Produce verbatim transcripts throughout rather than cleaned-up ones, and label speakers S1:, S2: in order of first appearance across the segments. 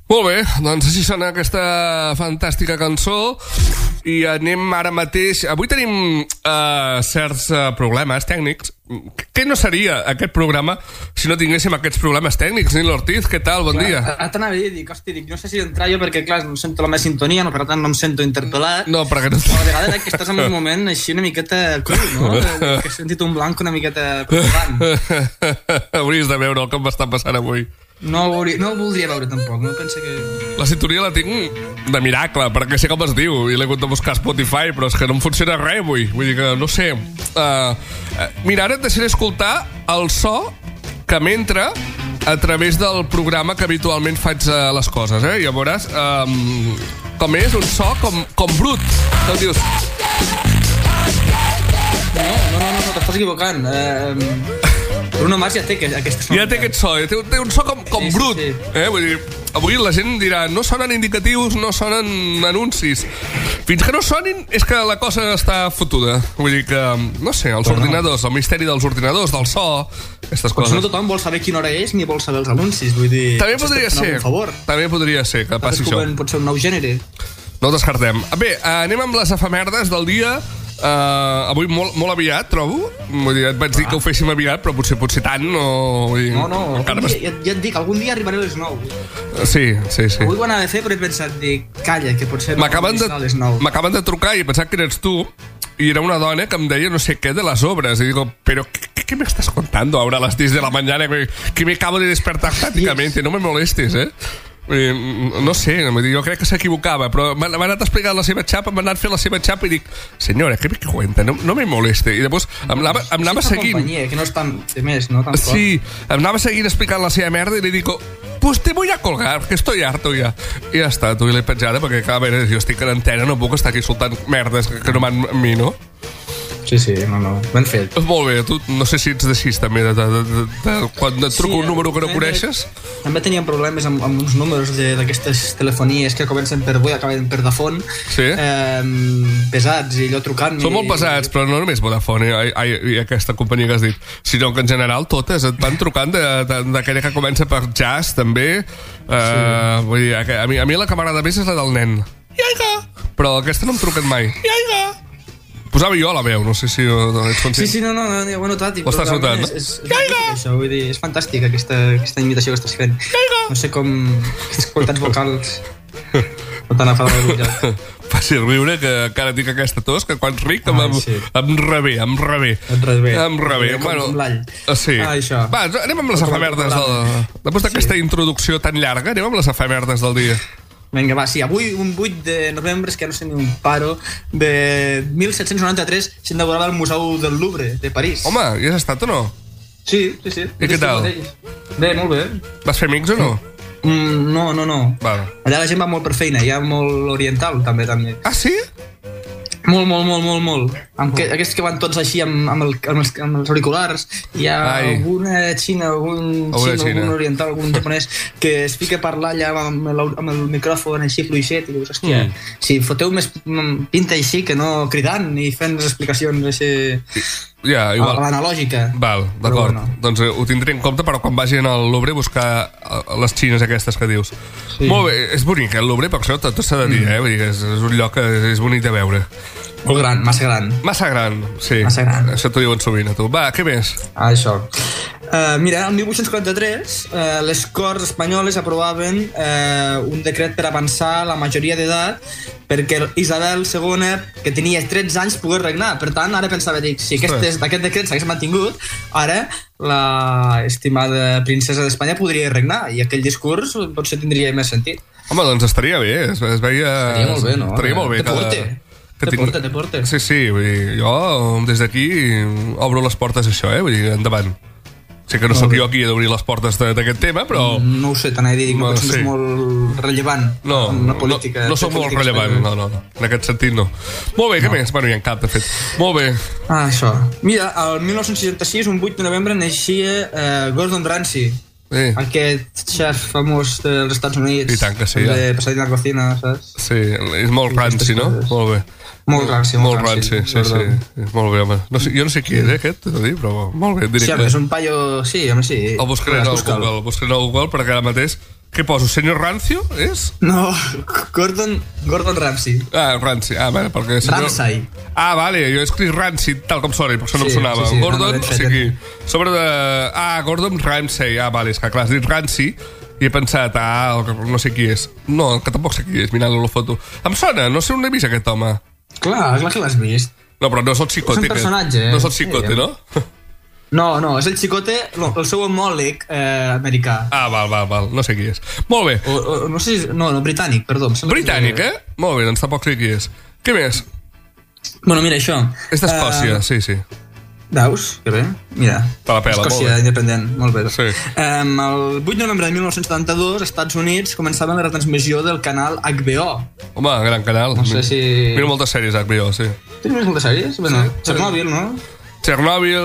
S1: Molt bé, doncs així sona aquesta fantàstica cançó i anem ara mateix... Avui tenim uh, certs uh, problemes tècnics. Què no seria aquest programa si no tinguéssim aquests problemes tècnics? Nil Ortiz, què tal? Bon
S2: clar,
S1: dia.
S2: Ara t'anava a dir, dic, hosti, dic, no sé si entrar jo perquè, clar, no sento la meva sintonia, no, per tant no em sento interpel·lat.
S1: No, perquè no...
S2: Però a vegades que estàs en un moment així una miqueta cru, no? Que he sentit un blanc una miqueta preocupant.
S1: Hauries de veure el que em va estar passant avui.
S2: No ho, hauria, no ho voldria veure tampoc, no penso que...
S1: La sintonia la tinc de miracle, perquè sé com es diu, i l'he hagut de buscar a Spotify, però és que no em funciona res avui. Vull dir que, no sé... Uh, mira, ara et deixaré escoltar el so que m'entra a través del programa que habitualment faig uh, les coses, eh? I ja veuràs um, com és un so com, com brut. Que dius...
S2: No, no, no, no, t'estàs equivocant. Eh... Bruno Mars ja té aquest so.
S1: Ja té aquest so, té, té un so com, com sí, brut. Sí, sí. Eh? Vull dir, avui la gent dirà, no sonen indicatius, no sonen anuncis. Fins que no sonin, és que la cosa està fotuda. Vull dir que, no sé, els Però ordinadors, no. El misteri dels ordinadors, del so, aquestes coses.
S2: No tothom vol saber quina hora és ni vol saber els anuncis, vull dir...
S1: També podria ser, també podria ser que passi això.
S2: Pot ser un nou gènere.
S1: No ho descartem. Bé, anem amb les efemèrdes del dia. Uh, avui molt, molt aviat, trobo. Vull dir, et vaig dir que ho féssim aviat, però potser, potser tant no... Dir,
S2: no, no, dia, ja, ja et dic, algun dia arribaré a les nou.
S1: Sí, sí, sí.
S2: Avui ho anava a fer, però he pensat, dic, calla, que potser no a les nou.
S1: M'acaben de trucar i he pensat que eres tu, i era una dona que em deia no sé què de les obres, i digo, però ¿qué, qué me estás contando ahora a las diez de la mañana que, que me acabo de despertar prácticamente? No me molestes, eh? No sé, jo crec que s'equivocava, però m'ha anat explicant la seva xapa, m'ha anat fent la seva xapa i dic, senyora, què me cuenta? No, no me moleste. I després em anava, em anava
S2: sí,
S1: seguint.
S2: Companyia, que no és tan de més, no? Tan
S1: sí, em anava seguint explicant la seva merda i li dic, pues te voy a colgar, que estoy harto ja. I ja està, tu i l'he penjada, perquè clar, a veure, jo estic en antena, no puc estar aquí soltant merdes que no van amb mi, no?
S2: Sí, sí, no, no, ben fet.
S1: Molt bé, tu no sé si ets d'així també, de, de, de, de, quan et truco sí, un número que no coneixes.
S2: També teníem problemes amb, amb uns números d'aquestes telefonies que comencen per avui, acaben per Vodafone, sí. eh, pesats, i allò trucant...
S1: Són molt pesats, però no només Vodafone i, i, i aquesta companyia que has dit, sinó que en general totes et van trucant d'aquella que comença per jazz, també. Eh, sí. Vull dir, a mi, a mi la que m'agrada més és la del nen. Iaiga! Però aquesta no em truquen mai. Iaiga! Posava jo la veu, no sé si ets conscient.
S2: Sí, sí, no, no, no ho he notat.
S1: Ho estàs notant, no?
S2: És, és, és, això, vull dir, és fantàstic aquesta, aquesta imitació que estàs fent. No sé com aquestes qualitats vocals no t'han afadat el lloc.
S1: Faci riure que encara tinc aquesta tos, que quan ric em, em, sí. em rebé, em rebé.
S2: Et rebé.
S1: Em rebé.
S2: Com,
S1: bueno,
S2: com l'all.
S1: Sí.
S2: Ah, això.
S1: Va, anem amb les efemèrdes del... Després d'aquesta sí. introducció tan llarga, anem amb les efemèrdes del dia.
S2: Vinga, va, sí, avui un vuit de novembre, és que no sé ni un paro, de mil set-cents noranta-tres s'inaugurava el Museu del Louvre, de París.
S1: Home, hi has estat o no?
S2: Sí, sí, sí.
S1: I què tal?
S2: Bé, molt bé.
S1: Vas fer amics o no?
S2: Mm, no, no, no.
S1: Val.
S2: Allà la gent va molt per feina, hi ha molt oriental també, també.
S1: Ah, sí?
S2: Molt, molt, molt, molt, molt. Amb que, aquests que van tots així amb, amb, el, amb, els, amb els auriculars. Hi ha Ai. alguna xina, algun xino, xina. algun oriental, algun japonès que es fica a parlar allà amb el, amb el micròfon així fluixet i dius, hòstia, mm. si foteu més pinta així que no cridant i fent les explicacions així...
S1: Ja, igual.
S2: A l'analògica.
S1: Val, d'acord. Bueno. Doncs eh, ho tindré en compte per quan vagi al Louvre a buscar les xines aquestes que dius. Sí. Molt bé, és bonic el Louvre, per això tot s'ha de dir, mm. eh? Vull dir que és, és un lloc que és bonic de veure.
S2: Molt gran, massa gran.
S1: Massa gran, sí.
S2: Massa gran.
S1: Això t'ho diuen sovint a tu. Va, què més?
S2: Ah, això. Uh, mira, el mil vuit-cents quaranta-tres uh, les Corts espanyoles aprovaven uh, un decret per avançar la majoria d'edat perquè Isabel segona, que tenia tretze anys, pogués regnar. Per tant, ara pensava, dic, si aquest, aquest decret s'hagués mantingut, ara la estimada princesa d'Espanya podria regnar i aquell discurs potser tindria més sentit.
S1: Home, doncs estaria bé, es, es veia...
S2: Estaria molt bé, no?
S1: Estaria molt bé.
S2: Te porte.
S1: Que
S2: te
S1: tinc...
S2: porte, te porte.
S1: Sí, sí, vull dir, jo des d'aquí obro les portes a això, eh? Vull dir, endavant. Sé que no sóc jo qui he d'obrir les portes d'aquest tema, però...
S2: No ho sé, t'anava a dir, no, no penso que és molt rellevant
S1: no,
S2: en la política.
S1: No, no sóc molt rellevant, no, no, no, en aquest sentit no. Molt bé, què no. més? Bueno, hi ha cap, de fet. Molt bé.
S2: Ah, això. Mira, el mil nou-cents seixanta-sis, un vuit de novembre, naixia eh, Gordon Ramsay. Sí. Aquest xef famós dels Estats Units.
S1: I tant que sí.
S2: De Pasadena a la cocina, saps?
S1: Sí, és molt ranci, no? Molt bé.
S2: Molt ranci,
S1: molt ranci, sí, sí, sí. Molt bé, home. No sé, jo no sé qui és, eh, aquest, t'ho dir, però molt bé,
S2: diré. Sí, home, és un paio... Sí, home, sí.
S1: El buscaré al Google, el buscaré al Google perquè ara mateix Què poso? Senyor Rancio, és?
S2: No, Gordon, Gordon Ramsay.
S1: Ah, Ranci. Ah, vale, perquè... Senyor...
S2: Ramsay.
S1: Ah, vale, jo he escrit Ranci, tal com sona, però això no
S2: Sí,
S1: em sonava.
S2: sí, sí,
S1: Gordon,
S2: no, no,
S1: o sigui, sobre de... Ah, Gordon Ramsay. Ah, vale, és que clar, has dit Ranci i he pensat, ah, no sé qui és. No, que tampoc sé qui és, mirant-lo la foto. Em sona, no sé on l'he vist, aquest home.
S2: Clar, clar que l'has vist.
S1: No, però no és el Chicote.
S2: És un personatge,
S1: aquest. No és el
S2: sí.
S1: Chicote, no?
S2: No, no, és el Chicote, no, el seu homòleg eh, americà.
S1: Ah, val, val, val, no sé qui és. Molt bé.
S2: O, o, no sé si... No, no, britànic, perdó.
S1: Britànic, eh? Molt bé, doncs tampoc sé qui és. Què més?
S2: Bueno, mira, això.
S1: És d'Escòcia, uh, sí, sí.
S2: Veus? Que bé. Mira.
S1: Te la pela,
S2: Escòcia
S1: molt bé.
S2: independent, molt bé.
S1: Sí.
S2: Um, el vuit de novembre de mil nou-cents setanta-dos, als Estats Units començava la retransmissió del canal H B O.
S1: Home, gran canal.
S2: No sé si...
S1: Miro moltes sèries H B O, sí.
S2: Tens més moltes sèries? Bueno,
S1: Sí.
S2: Chernobyl, no?
S1: Chernobyl,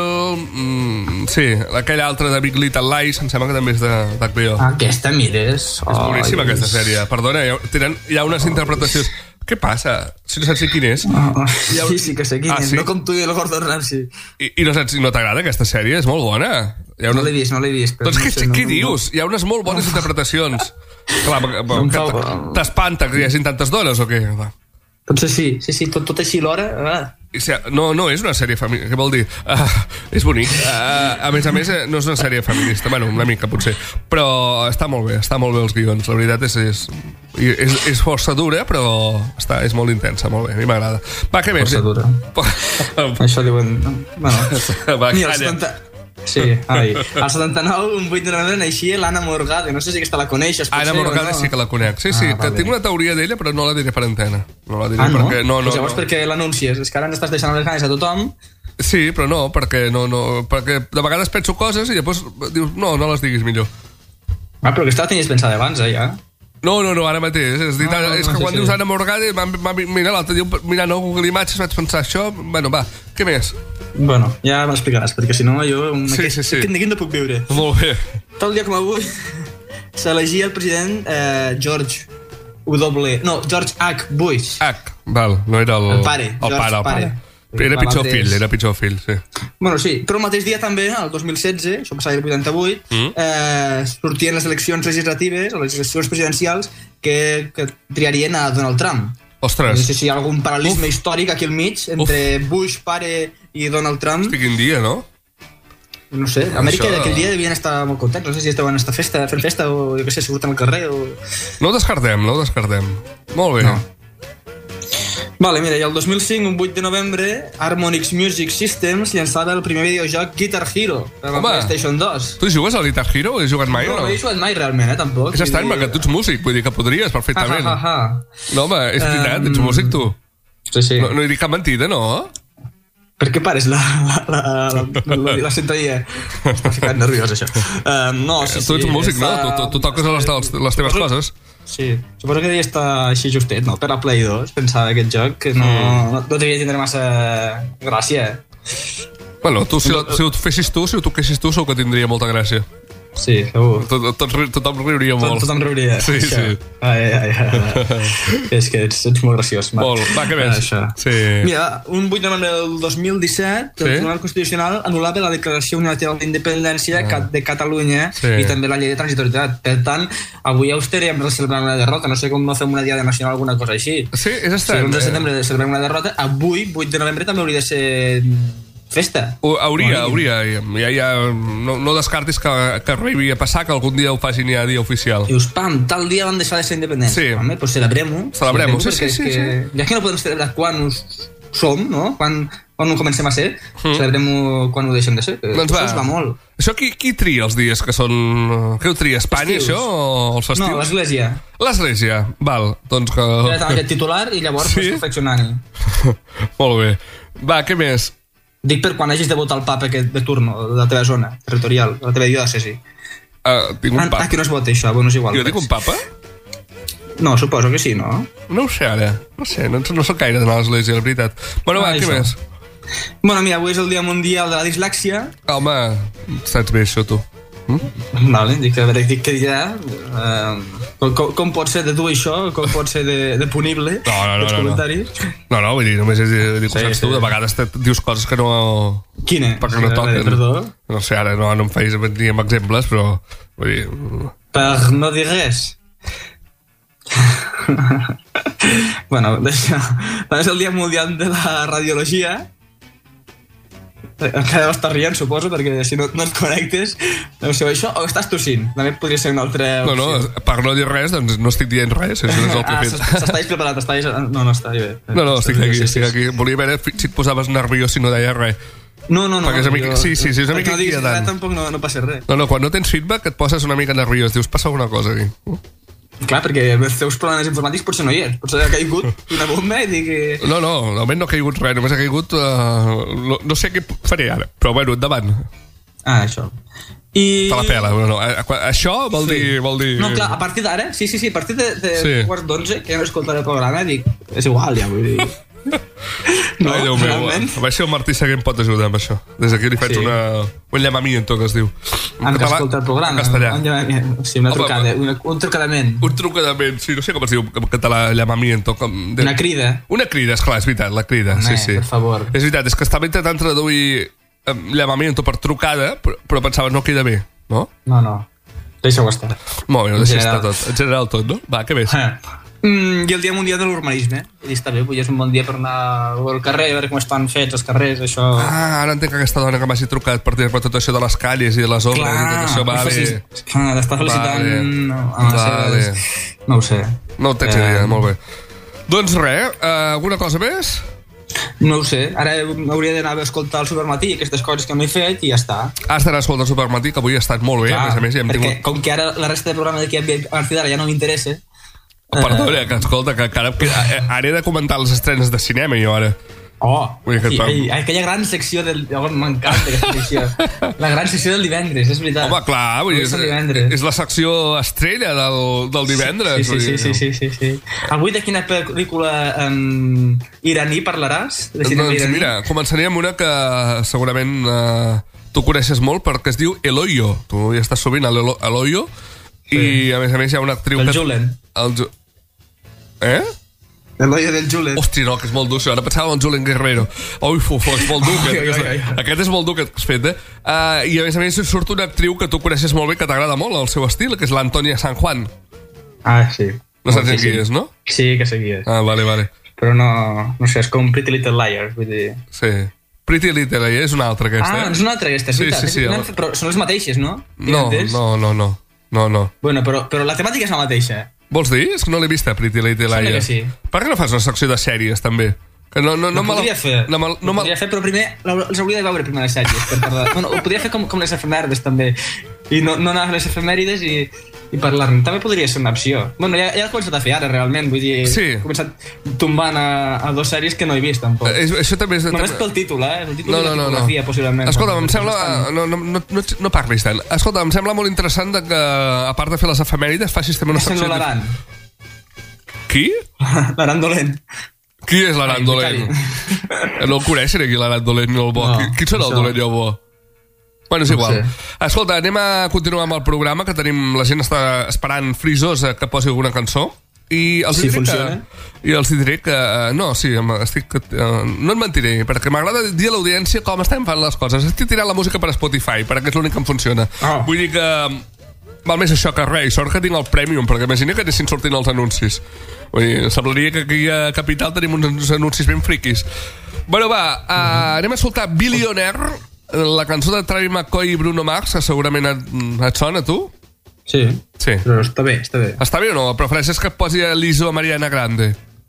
S1: mm, sí, aquell altre de Big Little Lies, em sembla que també és d'H B O.
S2: Aquesta, mires.
S1: És boníssima, aquesta sèrie. Perdona, hi ha, tenen, hi ha unes interpretacions... Què passa? Si no saps ni quin és?
S2: Oh, oh.
S1: ha...
S2: Sí, sí que sé quin
S1: ah,
S2: és.
S1: sí?
S2: No com tu i el Gordon Ramsay.
S1: I, i no saps, no t'agrada aquesta sèrie? És molt bona. Hi ha
S2: No
S1: una...
S2: l'he vist, no l'he vist. Però
S1: Doncs
S2: no
S1: què,
S2: sé, no,
S1: què
S2: no,
S1: dius? Hi ha unes molt bones interpretacions. Clar,
S2: No em
S1: que
S2: fa-
S1: t'espanta que hi hagi tantes dones o què?
S2: Potser sí, sí, sí, tot, tot així l'hora... Ah.
S1: I si- No, no és una sèrie feminista. Què vol dir? Uh, és bonic. Uh, a més a més, eh, no és una sèrie feminista. Bueno, una mica, potser. Però està molt bé, està molt bé els guions. La veritat és... és... És, és força dura, però està, és molt intensa, molt bé, a mi m'agrada. Va, què més?
S2: Força dura. Això diuen... Bueno.
S1: Va,
S2: Mira, el
S1: calla.
S2: setanta... Sí, ai. Al setanta-nou, un vuit de novembre, naixia l'Anna Morgade. No sé si aquesta la coneixes, potser,
S1: Anna Morgade
S2: o no?
S1: sí que la conec. Sí, sí,
S2: Ah,
S1: que
S2: vale.
S1: tinc una teoria d'ella, però no la diré per antena. No la diré
S2: Ah, no?
S1: perquè... No, no,
S2: pues llavors
S1: no.
S2: per què l'anuncies? És que ara n'estàs deixant les ganes a tothom.
S1: Sí, però no, perquè no, no, perquè de vegades penso coses i després dius, no, no les diguis millor.
S2: Ah, però aquesta la tenies pensada abans, eh, ja.
S1: No, no, no, ara mateix. És, dit,
S2: Ah, no,
S1: és
S2: no,
S1: que
S2: sí,
S1: quan
S2: sí.
S1: dius Anna Morgade, va, va, mira, l'altre dia, mirant el Google Imatges, vaig pensar això. Bueno, va, què més?
S2: Bueno, ja me l'explicaràs, perquè si no jo...
S1: Sí,
S2: aquest,
S1: sí, sí.
S2: D'aquí no puc viure.
S1: Molt bé.
S2: Tal dia com avui s'elegia el president eh, George W... No, George H. Bush.
S1: H, val, no era el...
S2: El pare,
S1: El
S2: George
S1: pare, el pare.
S2: pare.
S1: Era
S2: Clar,
S1: pitjor
S2: l'altre
S1: fill,
S2: és-
S1: era pitjor fill, sí.
S2: Bueno, sí, però el mateix dia també, el dos mil setze, això passava el vuitanta-vuit,
S1: Mm.
S2: eh, sortien les eleccions legislatives, o les eleccions presidencials, que, que triarien a Donald Trump. No
S1: Ostres,
S2: sé si hi ha algun paral·lelisme
S1: Uf.
S2: històric aquí al mig entre Bush, pare i Donald Trump.
S1: hosti, quin dia, no?
S2: No sé, a Amèrica
S1: Això-
S2: aquell dia devien estar molt contents. No sé si estaven a esta festa, fent festa o jo què sé, si surten al carrer o...
S1: No ho descartem, no ho descartem. Molt bé.
S2: No. Vale, mira, i el dos mil cinc, un vuit de novembre, Harmonix Music Systems llançava el primer videojoc Guitar Hero per la
S1: Home.
S2: PlayStation dos.
S1: Tu jugues al Guitar Hero? Has jugat mai
S2: No,
S1: o
S2: no
S1: no?
S2: he jugat mai realment, eh, tampoc.
S1: És estrany, perquè tu ets músic, vull dir que podries perfectament.
S2: Ha, ha, ha, ha.
S1: No, home, és veritat,
S2: Em,
S1: ets músic tu.
S2: Sí, sí.
S1: No, no he dit cap mentida, no?
S2: Per què pares la, la, la, la, la, la sintonia? Està ficant nerviós, això. Um, no, sí, sí.
S1: tu ets músic, no?
S2: està-
S1: Tu, tu, tu toques les, les, les teves coses.
S2: Sí, suposo que devia estar així justet, no? Per a Play dos, pensava aquest joc, que no,
S1: Mm.
S2: no, no devia tindre massa gràcia.
S1: Bueno, tu, si, si ho fessis tu, si ho toquessis tu, segur que tindria molta gràcia.
S2: Sí, segur.
S1: Tot, tot, tothom riuria
S2: Tot,
S1: molt.
S2: tothom riuria.
S1: Sí,
S2: això.
S1: sí.
S2: Ai, ai, ai. És que ets, ets molt graciós. Va.
S1: Molt. Va, què més?
S2: Això.
S1: Sí.
S2: Mira, un vuit de novembre del dos mil disset, el
S1: Sí.
S2: Tribunal Constitucional anul·lava la Declaració Unilateral d'Independència
S1: Ah.
S2: de Catalunya
S1: Sí.
S2: i també la llei de transitorietat. Per tant, avui a Auster hem de celebrar una derrota. No sé com no fem una diada nacional o alguna cosa així.
S1: Sí, és
S2: Si
S1: estrany.
S2: l'onze de
S1: eh?
S2: setembre celebrem una derrota, avui, vuit de novembre, també hauria de ser festa.
S1: Ho, hauria,
S2: Com a mínim.
S1: hauria. Ja, ja, no, no descartis que, que arribi a passar, que algun dia ho facin ja dia oficial.
S2: Dius, pam, tal dia van deixar de ser independents.
S1: Sí.
S2: Home, doncs celebrem-ho.
S1: Celebrem-ho, sí,
S2: perquè
S1: sí, sí,
S2: és que, ja que no podem celebrar quan us som, no? Quan, quan ho comencem a ser,
S1: Mm.
S2: celebrem-ho quan ho deixem de ser. Que
S1: Doncs
S2: això
S1: va.
S2: us va molt.
S1: Això qui, qui tria els dies que són... Què ho tria, Espanya,
S2: Festius.
S1: això, o els festius?
S2: No, l'església.
S1: L'església, val, doncs que...
S2: Ja amb aquest titular i llavors
S1: Sí?
S2: sí? perfeccionant-hi.
S1: Molt bé. Va, què més?
S2: Dic per quan hagis de votar el papa aquest de turno, de la teva zona territorial, de la teva diòcesi.
S1: Uh, tinc un
S2: Ah,
S1: papa.
S2: ah, que no es vota això, bueno, és igual.
S1: Jo tinc un papa?
S2: No, suposo que sí, no?
S1: No ho sé ara. No sé, no, no soc gaire d'anar a l'església, la veritat. Bueno, va,
S2: Ah,
S1: què
S2: això.
S1: més?
S2: Bueno, mira, avui és el Dia Mundial de la Dislèxia.
S1: Home, saps bé això, tu.
S2: Vale, dic, a veure, dic que dirà. Uh, com, com, com pot ser de tu això? Com pot ser de, de punible?
S1: No, no, no,
S2: els
S1: no, no.
S2: comentaris?
S1: No, no, vull dir, només és dir que ho
S2: Sí,
S1: saps
S2: sí.
S1: tu. De vegades te, dius coses que no...
S2: Quina?
S1: perquè no
S2: A veure,
S1: toquen.
S2: Perdó?
S1: No sé, ara no, no em feis ni amb exemples, però... Vull dir,
S2: Per no dir res. Bueno, d'això. També és el Dia Mundial de la Radiologia. Encara deus estar rient, suposo, perquè si no, no et connectes, no sé, això, o estàs tossint. També podria ser una altra opció.
S1: No, no, per no dir res, doncs no estic dient res. Això és el que he fet.
S2: Ah, s'estàs preparat, estàs... No, no, està bé.
S1: No, no, estic aquí, estic aquí. Volia veure si et posaves nerviós si no deies res.
S2: No, no, no.
S1: Perquè és una mica...
S2: Jo,
S1: sí, sí, sí, és una mica
S2: no diguis
S1: inquietant.
S2: res, tampoc no, no passa res.
S1: No, no, quan no tens feedback et poses una mica nerviós. Dius, passa alguna cosa aquí.
S2: Clar, perquè els teus problemes informàtics potser no hi és. Potser ha caigut una bomba i digui...
S1: No, no, almenys no ha caigut res. Només ha caigut... Uh, no, no sé què faré ara. Però bueno, endavant.
S2: Ah, això. I...
S1: Te la pela. No, no. Això vol dir...
S2: Sí.
S1: Vol dir...
S2: No, clar, a partir d'ara... Sí, sí, sí, a partir de, de
S1: Sí.
S2: quarts d'onze, que ja no escoltaré el programa, dic... És igual, ja, vull dir...
S1: No, Ai, Déu meu. A veure si el Martí Seguent pot ajudar amb això. Des d'aquí li faig
S2: Sí.
S1: una... un llamamiento, que es diu.
S2: Han d'escoltar el programa.
S1: En castellà.
S2: Un llamamiento. Sí, una
S1: Home,
S2: trucada, una, un trucadament.
S1: Un trucadament, sí, no sé com es diu en català, llamamiento. Com de...
S2: Una crida.
S1: Una crida, esclar, és veritat, la crida.
S2: Home,
S1: sí, sí.
S2: per favor.
S1: És veritat, és que estava intentant traduir eh, llamamiento per trucada, però, però pensava, no queda bé, no?
S2: No, no. Deixa-ho estar.
S1: Molt bé, no
S2: En
S1: deixa
S2: general.
S1: estar tot. En general tot, no? Va, què més?
S2: Eh. Mm, I el Dia Mundial de l'Urbanisme. I està bé, avui és un bon dia per anar al carrer, a veure com estan fets els carrers, això...
S1: Ah, ara entenc que aquesta dona que m'hagi trucat per dir-me tot això de les calles i de les obres i tot això, vale.
S2: Felici... Clar, d'estar felicitant
S1: Vale.
S2: a les
S1: Vale.
S2: seves... No ho sé.
S1: No ho tens
S2: Eh,
S1: idea, molt bé. Doncs res, eh, alguna cosa més?
S2: No ho sé. Ara hauria d'anar a escoltar el Supermatí, aquestes coses que no he fet, i ja està.
S1: Has d'anar a escoltar el Supermatí, que avui ha estat molt bé,
S2: Clar,
S1: a més a més, ja hem
S2: perquè
S1: tingut...
S2: com que ara la resta de programa d'aquí a partir d'ara ja no m'interessa...
S1: Perdona, que escolta, que encara ara he de comentar les estrenes de cinema, jo ara.
S2: Oh,
S1: Vull dir que
S2: i,
S1: et-
S2: i, aquella gran secció del... Oh, m'encanta aquesta secció. La gran secció del divendres, és veritat.
S1: Home, clar, vull dir,
S2: Avui és el
S1: és,
S2: divendres.
S1: és la secció estrella del, del divendres.
S2: Sí, sí,
S1: vull
S2: sí,
S1: dir,
S2: sí, sí, sí, sí. Avui de quina pel·lícula um, iraní parlaràs? De cinema
S1: Doncs
S2: iraní?
S1: mira, començaria amb una que segurament eh, tu coneixes molt perquè es diu El Hoyo. Tu hi estàs sovint a l'Elo- a l'Hoyo i a més a més hi ha una actriu
S2: El
S1: que...
S2: Julen.
S1: El Ju... Eh?
S2: El Hoyo del Julen.
S1: Hòstia, no, que és molt dur això. Ara pensava en Julen Guerrero. Ui, fofo, és molt dur.
S2: Ai,
S1: Aquest,
S2: ai, ai, ai.
S1: aquest és molt dur que has fet, eh? Uh, I a més a més surt una actriu que tu coneixes molt bé, que t'agrada molt el seu estil, que és l'Antonia San Juan.
S2: Ah, sí.
S1: No saps
S2: sí,
S1: qui
S2: sí.
S1: és, no?
S2: Sí, que sé qui és.
S1: Ah, vale, vale.
S2: Però no, no sé, és com Pretty Little Liars, vull dir...
S1: Sí. Pretty Little Liars és una altra, aquesta.
S2: Ah,
S1: eh?
S2: és una altra aquesta, és
S1: Sí,
S2: veritat.
S1: sí, sí,
S2: És-
S1: el-
S2: Però són les mateixes, no?
S1: No,
S2: Tinc entès?
S1: no, no, no. No, no.
S2: Bueno, però, però la temàtica és la mateixa.
S1: Vols dir? És que no l'he vista, Pretty Little
S2: Sembla
S1: Liars.
S2: que sí.
S1: Per què no fas una secció de sèries, també? Que no, no, no,
S2: No
S1: me la-
S2: podria fer.
S1: No, me- no,
S2: no
S1: me-
S2: podria fer, però primer la- els hauria de veure primer les sèries per parlar. Bueno, ho podria fer com, com les efemèrides també. I no, no anar a les efemèrides i, i parlar-ne. També podria ser una opció. Bueno, ja, ja he començat a fer ara, realment. Vull dir,
S1: Sí.
S2: he començat tombant a, a dos sèries que no he vist, tampoc.
S1: Eh, això també és...
S2: Només pel títol, eh? El títol
S1: No,
S2: i
S1: no,
S2: la
S1: no, no.
S2: tipografia, possiblement.
S1: Escolta, em
S2: Perquè
S1: sembla...
S2: bastant-
S1: No, no, no, no, no parlis tant. Escolta, em sembla molt interessant de que, a part de fer les efemèrides, facis també una
S2: És
S1: secció...
S2: sembla l'Aran.
S1: Qui?
S2: L'Aran dolent.
S1: Qui és l'Aran
S2: Ai,
S1: dolent?
S2: Vicari.
S1: No el coneixen aquí, l'Aran dolent ni el bo.
S2: No,
S1: qui, qui serà el
S2: això.
S1: dolent i el bo? Bueno, és
S2: No
S1: igual.
S2: sé.
S1: Escolta, anem a continuar amb el programa, que tenim... La gent està esperant frisosa que posi alguna cançó. I els
S2: Si
S1: diré
S2: funciona.
S1: que... I els diré que... eh, No, sí, em- estic... eh, no et mentiré, perquè m'agrada dir a l'audiència com estem fent les coses. Estic tirant la música per Spotify, perquè és l'únic que em funciona.
S2: Oh.
S1: Vull dir que... Val més això que res, i sort que tinc el Premium, perquè imagina que anessin sortint els anuncis. Vull dir, semblaria que aquí a Capital tenim uns anuncis ben friquis. Bueno, va, uh, anem a escoltar Billionaire, la cançó de Travis McCoy i Bruno Mars, que segurament et, et sona, tu?
S2: Sí.
S1: Sí.
S2: Però està bé, està bé.
S1: Està bé o no? Prefereixes que et posi a l'Iso a Mariana Grande?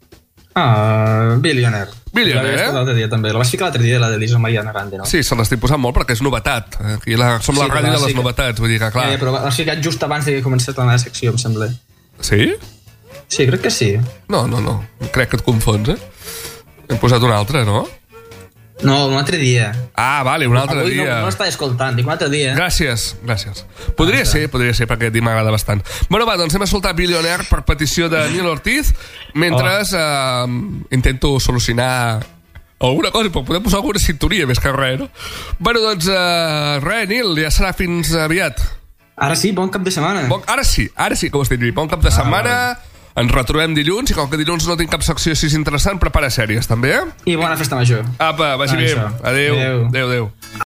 S2: Ah, Billionaire.
S1: Billionaire,
S2: La vaig
S1: eh?
S2: escoltar l'altre dia, també. La vaig ficar l'altre dia, la de l'Iso Mariana Grande, no?
S1: Sí, se l'estic posant molt perquè és novetat. Aquí la, som la
S2: Sí,
S1: ràdio
S2: clar,
S1: de les
S2: sí que-
S1: novetats, vull dir que, clar...
S2: Eh, però l'has ficat just abans de que comencés la meva secció, em sembla.
S1: Sí?
S2: Sí, crec que sí.
S1: No, no, no. Crec que et confons, eh? Hem posat una altra, no?
S2: No, un altre dia.
S1: Ah, vale, un altre
S2: Avui no,
S1: dia.
S2: no l'estava escoltant, dic un altre dia.
S1: Gràcies, gràcies. Podria ser, podria ser, perquè a mi m'agrada bastant. Bueno, va, doncs anem a escoltar Billionaire per petició de Nil Ortiz, mentre
S2: Oh.
S1: eh, intento solucionar alguna cosa, però podem posar alguna sintonia més que res, no? Bueno, doncs, eh, res, Nil, ja serà fins aviat.
S2: Ara sí, bon cap de setmana.
S1: Bon, ara sí, ara sí que ho estic dient. Bon cap de setmana, ens retrobem dilluns, i com que dilluns no tinc cap secció així interessant, prepara sèries, també, eh?
S2: I bona festa major.
S1: Apa, vagi
S2: Ah,
S1: bé.
S2: això.
S1: Adéu.
S2: Adéu.
S1: Adéu, adéu.